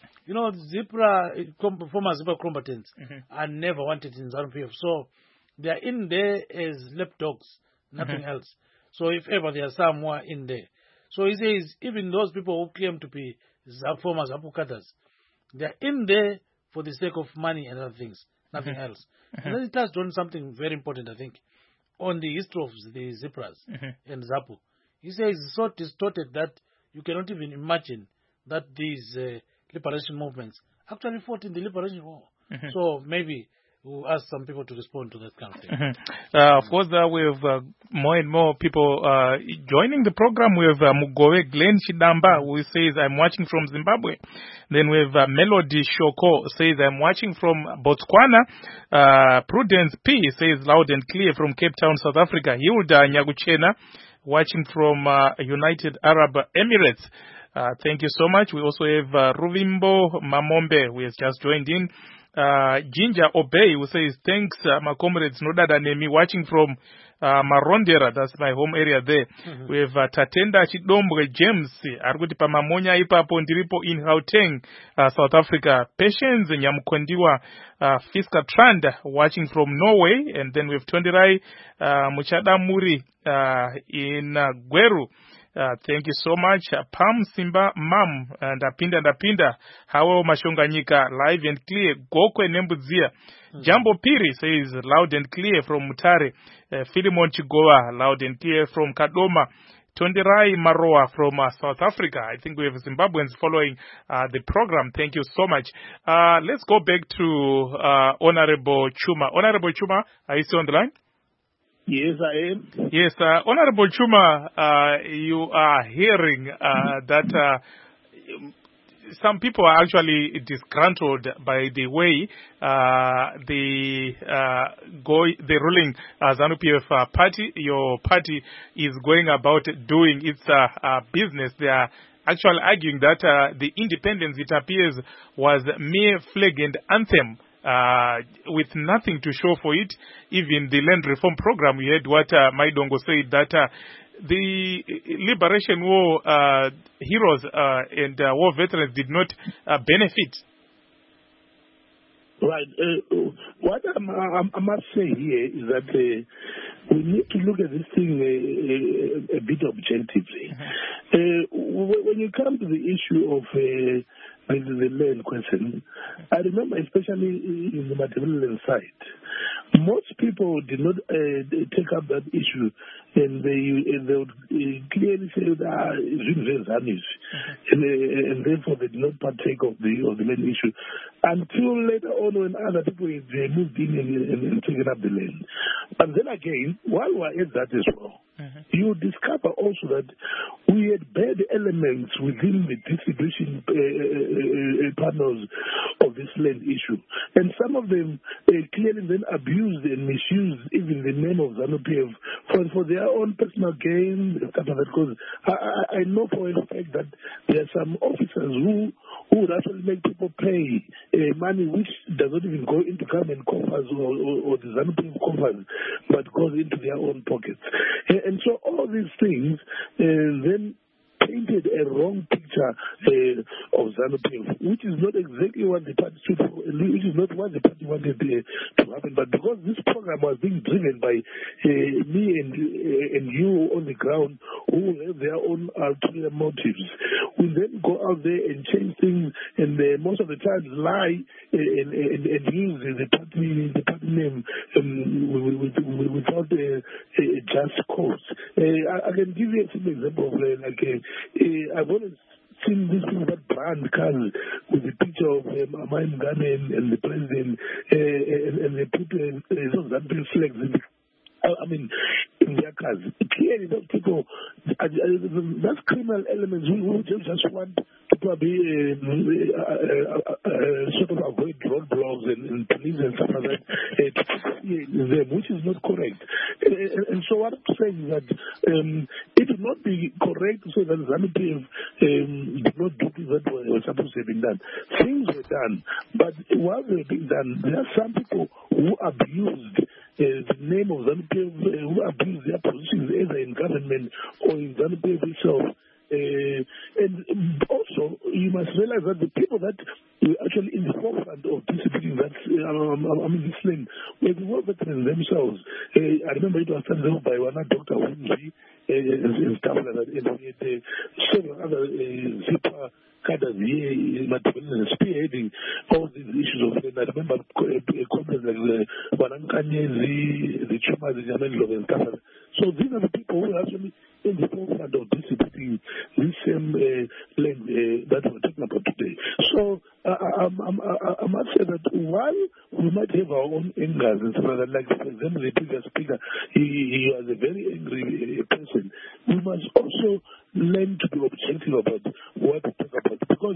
S2: Zipra former Zipra combatants are never wanted in ZANU-PF, so they are in there as lapdogs, nothing else. So if ever there are some who are in there. So he says, even those people who claim to be former ZAPU cadres, they are in there for the sake of money and other things, nothing else. And then he touched on something very important, I think, on the history of the Zipras and ZAPU. He says it's so distorted that you cannot even imagine that these liberation movements actually fought in the liberation war. So maybe we'll ask some people to respond to that kind of thing.
S1: Of course, we have more and more people joining the program. We have Mugowe Glenn Shidamba, who says, I'm watching from Zimbabwe. Then we have Melody Shoko, says, I'm watching from Botswana. Prudence P says, loud and clear from Cape Town, South Africa. Hilda Nyaguchena, watching from United Arab Emirates. Thank you so much. We also have Ruvimbo Mamombe, who has just joined in. Ginger Obey, who says, thanks, my comrades, Nodada Nemi, watching from Marondera, that's my home area there. We have Tatenda Chidombre James, Arguti Pamamonya Ipapo Ndiripo in Gauteng, South Africa. Patience Nyamkondiwa Fiska Trand, watching from Norway. And then we have Tondirai Muchada Muri in Gweru. Thank you so much. Pam Simba Mam and Apinda Hawa Mashonganyika, live and clear. Gokwe Nembuzia. Jambo Piri says loud and clear from Mutare. Philemon Chigoa, loud and clear from Kadoma. Tondirai Maroa from South Africa. I think we have Zimbabweans following the program. Thank you so much. Let's go back to Honorable Chuma. Honorable Chuma, are you still on the line?
S4: Yes, I am.
S1: Yes, Honorable Chuma, you are hearing that some people are actually disgruntled by the way the ruling ZANU-PF party, your party, is going about doing its business. They are actually arguing that the independence, it appears, was mere flag and anthem. With nothing to show for it. Even the land reform program, we heard what Maidongo said, that the Liberation War heroes and war veterans did not benefit.
S4: Right. What I must say here is that we need to look at this thing a bit objectively. When you come to the issue of this is a land question. I remember, especially in the Matabeleland side, most people did not take up that issue, and they would clearly say that and therefore they did not partake of the land issue until later on when other people moved in and taken up the land. But then again, while we're at that as well, you discover also that we had bad elements within the distribution panels of this land issue. And some of them clearly then abused and misused even the name of ZANU-PF for their own personal gain, stuff like that. Because I know for a fact that there are some officers who would actually make people pay money which does not even go into government coffers or the ZANU-PF coffers, but goes into their own pockets. And so all these things then painted a wrong picture of ZANU-PF, which is not exactly what the party stood for, which is not what the party wanted to happen. But because this program was being driven by me and you on the ground, who have their own ulterior motives, we then go out there and change things, and most of the times lie and use the party name without a just cause. I can give you a simple example of I've always seen these people that brand cars with the picture of Amine Ghane and the president, and they put those ZANU-PF flags in their cars. Clearly, those people, that's criminal elements. We just want to probably sort of avoid roadblocks and police and stuff like that to them, which is not correct. And so what I'm saying is that it would not be correct to say that ZANU-PF did not do things that were supposed to have been done. Things were done, but while they were being done, there are some people who abused the name of ZANU-PF, who abuse their positions either in government or in ZANU-PF itself. And also, you must realize that the people that were actually in the forefront of distributing that, this land, were the war veterans themselves. I remember it was started by one Dr. Winji and stuff like that. And we had several other Zipa cadres here, spearheading all these issues of land. I remember companies like Wanankanyezi, the Chumas, the Jamello, and stuff like that. So these are the people who are actually in the forefront of distributing this same land that we're talking about today. So I must say that while we might have our own angers and stuff like that, like for example the previous speaker, he was a very angry person, we must also learn to be objective about what we talk about, because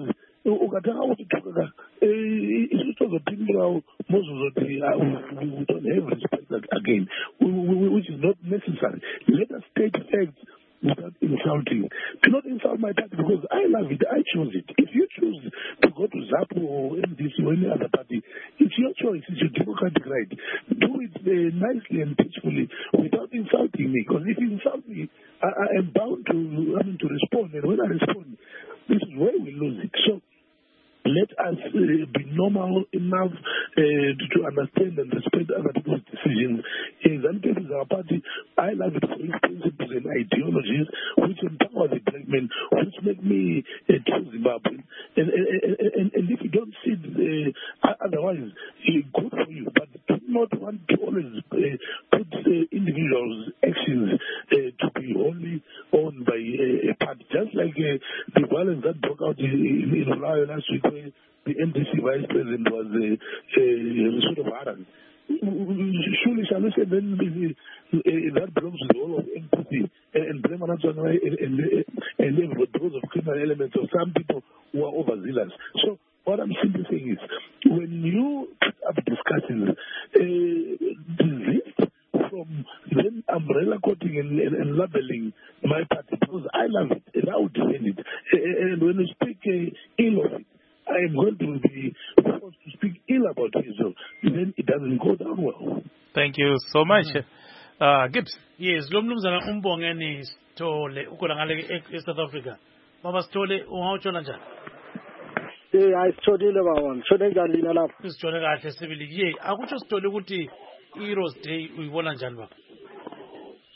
S4: most of the time we don't have respect again, which is not necessary. Let us state facts without insulting. Do not insult my party because I love it, I chose it. If you choose to go to ZAPU or MDC or any other party, it's your choice, it's your democratic right. Do it nicely and peacefully without insulting me, because if you insult me, I am bound to respond, and when I respond, this is where we lose it. So let us be normal enough to understand and respect other people's decisions. ZANU-PF is our party. I love it for its principles and ideologies, which empower the black men, which make me a true Zimbabwean. And if you don't see otherwise, good for you. But do not want to always put individuals' actions to be wholly owned by a party. Just like the violence that broke out in Olayo last week, where the MDC vice president was sort of harassed. Surely shall we say then that belongs to the whole of MDC and blame and because of criminal elements of some people who are overzealous. So what I'm simply saying is, when you put up discussions, desist from then umbrella quoting and labeling my party, because I love it and I would defend it. And when you speak ill of it, I am going to be forced to speak ill about Israel. Then it doesn't go down well.
S1: Thank you so much. Gibbs.
S2: Yes, lo mnumzana umbongeni Sithole ukhona ngale eSouth Africa. Baba Sithole ungawutshona njani?
S6: Ayisitholile baba, ngitshone njani lina lapha?
S2: Sithole kahle sibili. Ye, akutsho Sithole ukuthi iHeroes Day uyibona njani baba?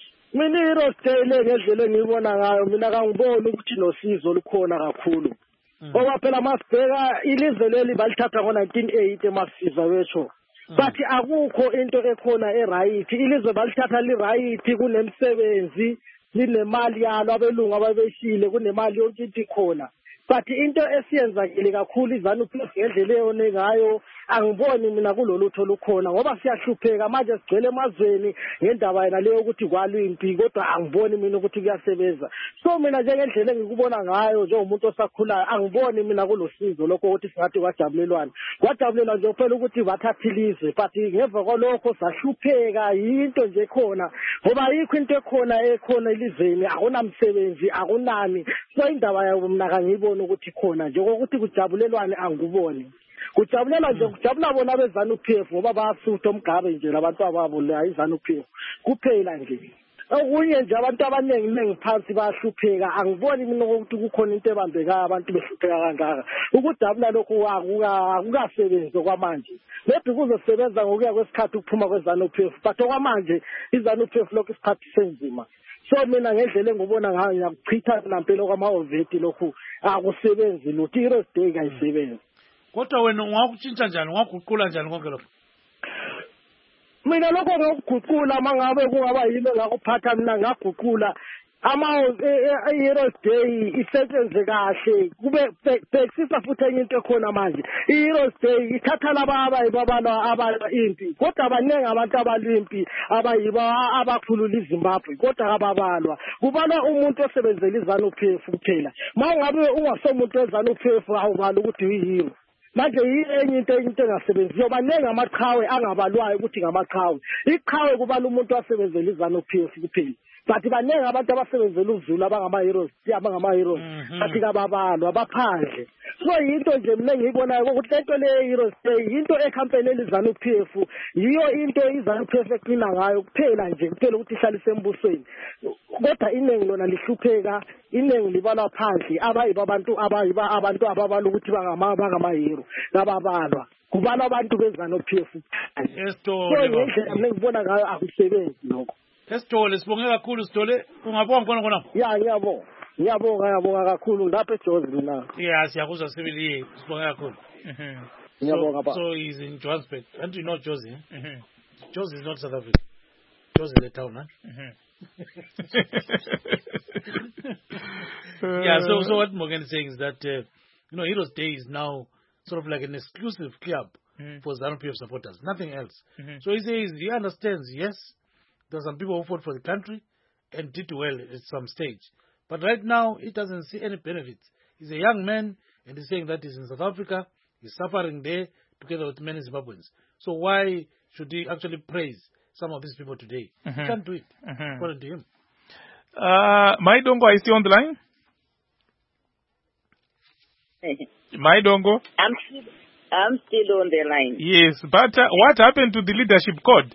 S6: Mina iHeroes Day le ngendlela engiyibona ngayo, mina kangiboni ukuthi nosizo lukhona kakhulu.
S8: ngoba phela masibheka ilizwe leli balithatha ngo-1980 masizwa wesho but akukho into ekhona eright ilizwe balithatha liright kunemsebenzi linemali yalo abelungu ababeshile kunemali yonke into ikhona but into esiyenzakile kakhulu iZANU-PF ngendlela eyone ngayo angiboni mina kulolutho lukhona ngoba siyahlupheka manje sigcwele emazweni ngendaba yena leyo ukuthi kwalwa impi kodwa angiboni mina ukuthi kuyasebenza so mina njengendlela engikubona ngayo njengomuntu osakhulayo angiboni mina kulosizo lokho ukuthi singathi kwajabulelwa nje phela ukuthi bathathilizwe but ngemva kwalokho sahlupheka yinto nje khona ngoba ayikho into ekhona elizweni akunamsebenzi akunani so indaba yabo mina kangiyiboni ukuthi khona nje ukuthi kujabulelwane angikuboni kujabulela nje kujabula bona beZANU-PF ngoba bayasutha umgabe nje labantu ababo la iZANU-PF kuphela nje okunye nje abantu abaningi phansi bayahlupheka angiboni mina ukuthi kukhona into ebambekayo abantu behlupheka kangaka ukudabula lokhu akukasebenzi kwamanje maybe kuzosebenza ngokuya kwesikhathi ukuphuma kweZANU-PF but okwamanje iZANU-PF lokhu isikhathi senzima so mina ngendlela engibona ngayo ngiyakuchitha nampela kwama-oveti lokhu akusebenzi lutho i-Heroes Day kayisebenzi
S2: kodwa wena ungakutshintsha njani ungaguqula njani konke lokho
S8: mina lokho ngokuguqula mangabe kungaba yilo ngakuphatha mina ngaguqula i-Heroes Day isebenze kahle kube bhekisisa futhi enye into ekhona manje i-Heroes Day ithatha laba abalwa impi kodwa abaningi abantu abalimpi abakhulula iZimbabwe kodwa ababalwa kubalwa umuntu osebenzela iZANU-PF kuphela mangabe ungasomuntu weZANU-PF awubala ukuthi uyihero manje enye into engasebenziyo baningi amaqhawe angabalwayo ukuthi ngamaqhawe iqhawe kubala umuntu wasebenzela iZANU-PF kuphela but baningi abantu abasebenzela uZulu abangama-heroes bathi kababalwa baphandle so yinto nje mina engiyibonayo ukuthi lento le-Heroes Day yinto ekhampeneli iZANU-PF yiyo into iZANU-PF eqina ngayo kuphela ukuthi ihlalise embusweni kodwa iningi lona lihlupheka iningi libalwa phandle abantu ababala ukuthi bangama-hero nababalwa kubalwa abantu beZANU-PF so ngendlela mina engibona ngayo akusebenzi lokho
S2: Sithole sibonge kakhulu Sithole ungabonga khona
S8: ya ngiyabonga kakhulu lapha eJozi mina
S2: siyakuzwa sibili sibonge kakhulu
S8: ngiyabonga
S2: so he's in Johannesburg and you know Jozi Jozi is not South Africa Jozi is the town so what Morgan is saying is that Heroes Day is now sort of like an exclusive club for ZANU-PF supporters nothing else so he says he understands yes there are some people who fought for the country and did well at some stage. But right now, he doesn't see any benefits. He's a young man, and he's saying that he's in South Africa. He's suffering there together with many Zimbabweans. So why should he actually praise some of these people today? He can't do it, according to him.
S1: Maidongo, are you still on the line? Maidongo?
S5: I'm still on the line.
S1: Yes, but what happened to the leadership code?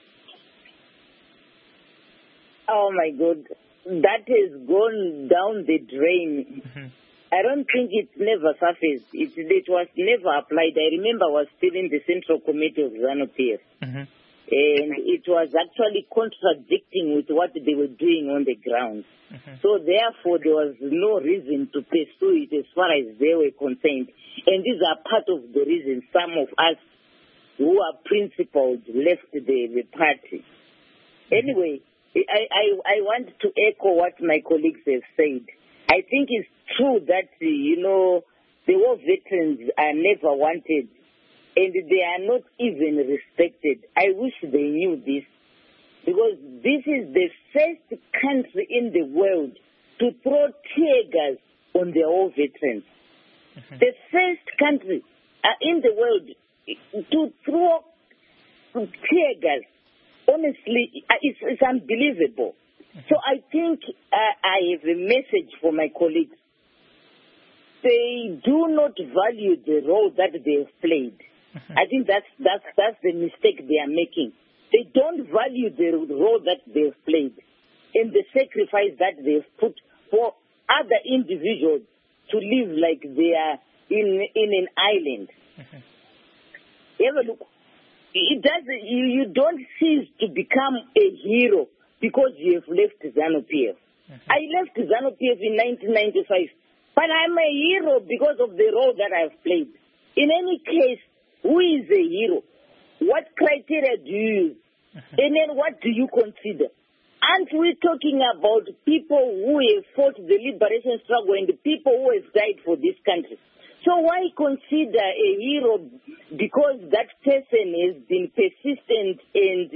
S5: Oh my God, that has gone down the drain. I don't think it's never surfaced. It was never applied. I remember I was still in the Central Committee of ZANU-PF. And it was actually contradicting with what they were doing on the ground. So therefore, there was no reason to pursue it as far as they were concerned. And these are part of the reason some of us who are principled left the party. Anyway, I want to echo what my colleagues have said. I think it's true that, the war veterans are never wanted and they are not even respected. I wish they knew this because this is the first country in the world to throw tear gas on their war veterans. The first country in the world to throw tear gas. Honestly, it's unbelievable. So I think I have a message for my colleagues. They do not value the role that they have played. I think that's the mistake they are making. They don't value the role that they have played and the sacrifice that they have put for other individuals to live like they are in an island. Have a look. You don't cease to become a hero because you have left ZANU-PF. I left ZANU-PF in 1995 But I'm a hero because of the role that I've played. In any case, who is a hero? What criteria do you use? And then what do you consider? Aren't we talking about people who have fought the liberation struggle and the people who have died for this country? So why consider a hero because that person has been persistent and,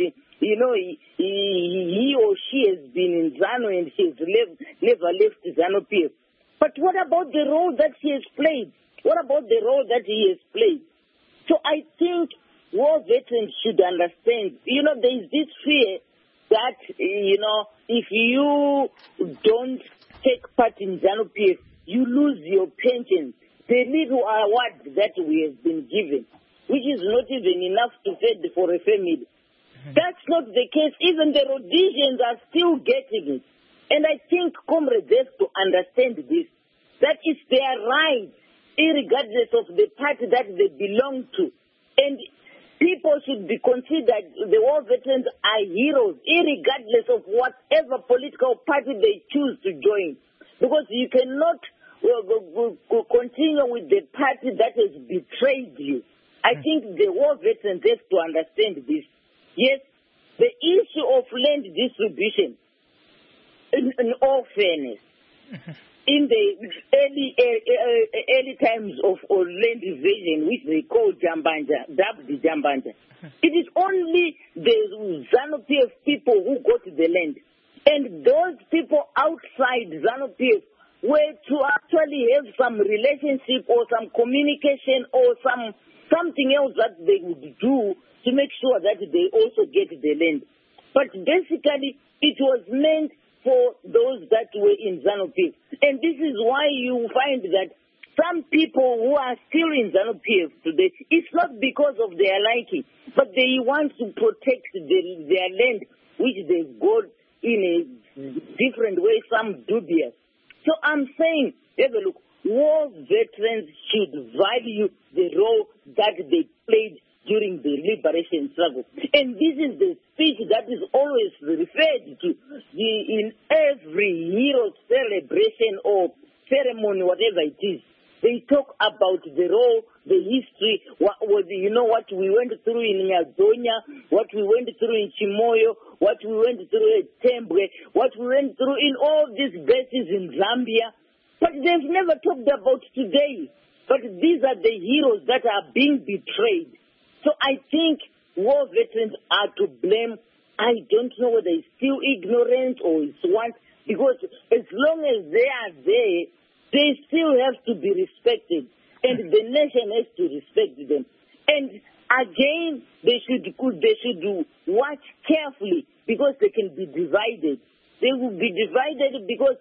S5: he or she has been in ZANU and she has never left ZANU-PF? But what about the role that she has played? What about the role that he has played? So I think war veterans should understand, there is this fear that, if you don't take part in ZANU-PF, you lose your pension, the little award that we have been given, which is not even enough to feed for a family. That's not the case. Even the Rhodesians are still getting it. And I think comrades have to understand this, that it's their right, irregardless of the party that they belong to. And people should be considered, the war veterans are heroes, irregardless of whatever political party they choose to join. Because you cannot continue with the party that has betrayed you. I think the war veterans have to understand this. Yes, the issue of land distribution, in all fairness, in the early times of land division, which they call Jambanja, dubbed Jambanja, it is only the ZANU-PF people who got the land. And those people outside ZANU-PF were to actually have some relationship or some communication or something else that they would do to make sure that they also get the land. But basically, it was meant for those that were in ZANU-PF. And this is why you find that some people who are still in ZANU-PF today, it's not because of their liking, but they want to protect their land, which they got in a different way, some dubious. So I'm saying, have a look, war veterans should value the role that they played during the liberation struggle. And this is the speech that is always referred to in every hero celebration or ceremony, whatever it is. They talk about the role, the history, what we went through in Nyazonya, what we went through in Chimoyo, what we went through at Tembwe, what we went through in all these bases in Zambia. But they've never talked about today. But these are the heroes that are being betrayed. So I think war veterans are to blame. I don't know whether it's still ignorant or it's what, because as long as they are there, they still have to be respected. And the nation has to respect them. And again, they should watch carefully because they can be divided. They will be divided because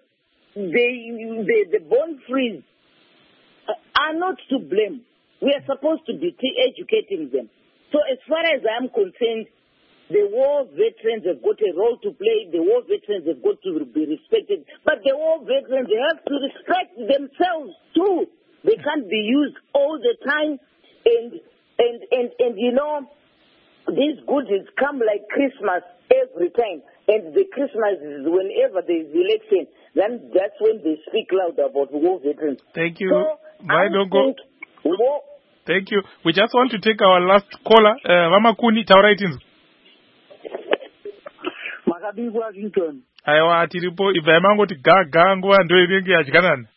S5: the born frees are not to blame. We are supposed to be educating them. So as far as I'm concerned, the war veterans have got a role to play. The war veterans have got to be respected. But the war veterans, they have to respect themselves too. They can't be used all the time. And these goodies come like Christmas every time. And the Christmas is whenever there is election, then that's when they speak loud about war veterans.
S1: Thank you. So, thank you. We just want to take our last caller. Mama Kuni, Tauraitinzu.
S6: Makabingu Washington.
S1: Aiwa tiripo ibva ngoti gaga nguva ndo inenge yadyanana.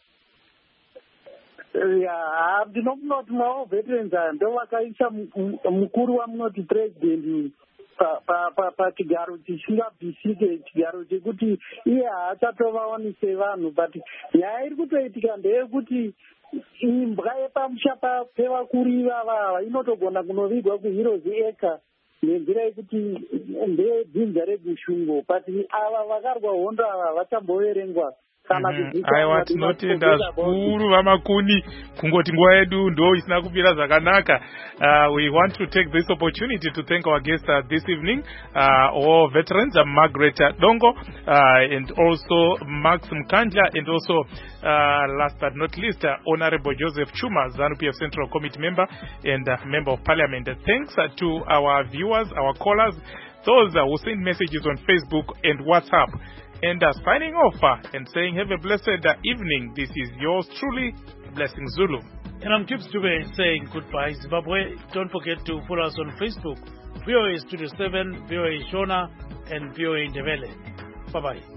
S6: Yeah, ndinokunoti mawo veterans ndo vakaisa mukuru wamunoti president pachigaro chisingabvisike, chigaro chekuti iye haachatovaonese vanhu. But nyaya iri kutoitika ndeyekuti imbwa yepamusha pevakuru ivava inotogona kunovigwa kuheroes eka nenzira yekuti ndedzinza regushungo. But ava vakarwa hondo ava vachamboverengwa.
S1: Aiwa tinotenda zvikuru vamakuni kungoti nguva yedu ndo isina kupira zvakanaka. We want to take this opportunity to thank our guests this evening, all veterans, Margaret Dongo, and also Max Mkanja, and also last but not least, Honorable Joseph Chuma, ZANU-PF Central Committee member and member of Parliament. Thanks to our viewers, our callers, those who send messages on Facebook and WhatsApp. And signing off and saying have a blessed evening. This is yours truly, Blessing Zulu.
S2: And I'm Gibbs Dube saying goodbye, Zimbabwe. Don't forget to follow us on Facebook, VOA Studio 7, VOA Shona, and VOA Ndebele. Bye-bye.